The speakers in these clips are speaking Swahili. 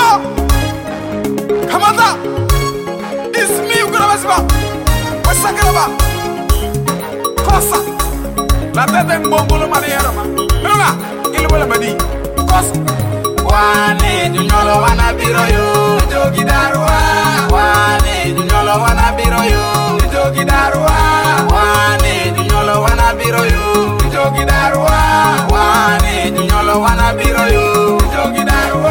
Kamata. It's me ugrabasiba. Wasakaraba. Kosa. La tete mbongolo mariero ma. Nunga. Ilbola madi. Kosa. Wane junyolo wana biro yo. Jogi darwa. Wane junyolo wana biro yo. Jogi darwa. Wane junyolo wana biro yo. Jogi darwa. Wane junyolo wana biro yo. Jogi darwa.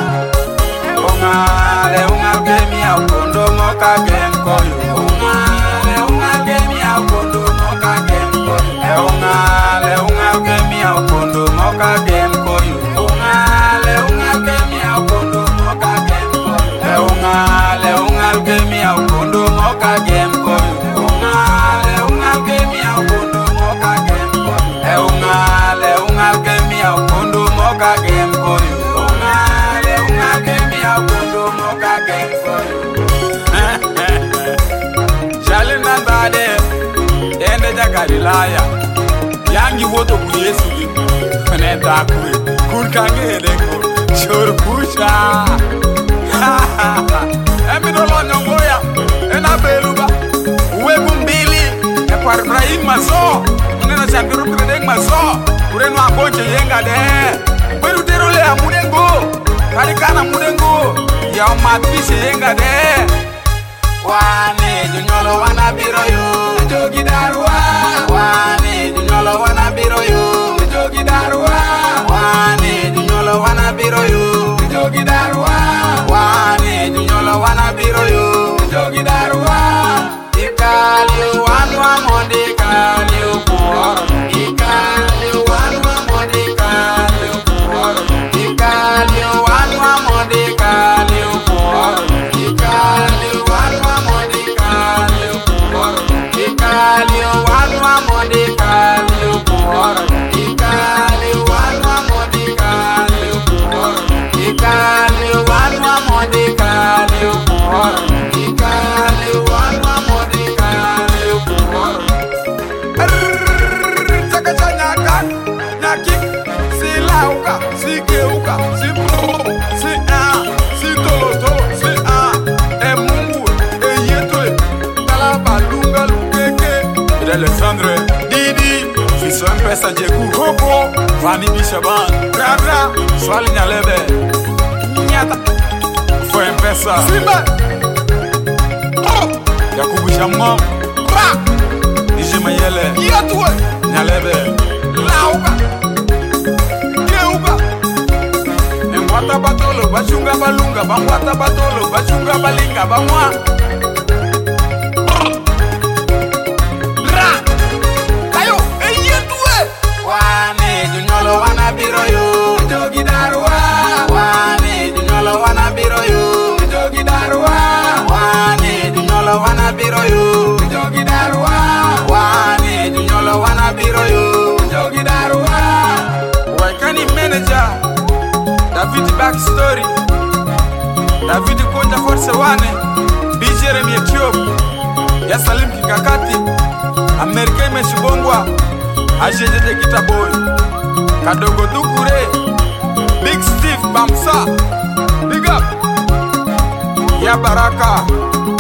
Unga gemi au kondo moka gem koyo. Unga gemi au kondo moka gem koyo. Unga gemi au kondo moka gem koyo. Unga gemi au kondo moka gem koyo. Unga gemi au kondo moka gem koyo. Unga gemi au kondo moka gem koyo. Unga gemi au kondo moka gem koyo. Jalina bade ende jagalilaya yangi woto ku Yesu gi neta kure kur kangere ko chor pusha emido lo nyongoya ena beluba uwegu mbili e par Ibrahim maso nena changiru predeng maso kure no akonche yenga de beru terole amudengo kari kana mudengo ya matbishe yenga de. Wane junyolo wana biro yo. Jogi darwa. Wane junyolo wana biro yo. Jogi darwa. Wane junyolo wana biro yo. Jogi darwa. Wane junyolo wana biro yo. Jogi darwa. Ikali wanwa monde kali uporo. Ikali wanwa monde kali uporo. Ikali wanwa monde kali uporo. Ikali wanwa monde kali uporo. Ikali wanwa monde kali uporo. Ikali wanwa monde kali uporo. Ikali wanwa monde kali uporo. Ikali wanwa monde kali uporo. Takachanyaka, nyaki, si lauka, si keuka, si pro, si si tolo, si Mungu, yetwe, talabalunga lukeke. Alexandre, Didi, Fiso Mpesa Jeku, Koko, Vani Bishaban, Bra, Swali Nyalebe, Nyata, Fo Mpesa, Simba, Yakubu Shamam, Bra, Ije Mayele, Yatwe, Nyalebe, Lauka, Keuka, Mwata batolo, bachunga balunga, bamwata batolo, bachunga balinga, bamwa. Ra, kayo, eyetwe. Wane junyolo wana biro yo. Jogi darwa. Wane junyolo wana biro yo. Jogi darwa. Wane junyolo wana biro yo. Jogi darwa. Wane junyolo wana biro yo. Jogi darwa. Wakani manager David backstory David konja force wane Bijeremi Ethiopia ya Salim Kikakati Amerika imeshibongwa Ajejeje Kitaboy Kadogo Dukure Big Steve Bamsa Big up ya Baraka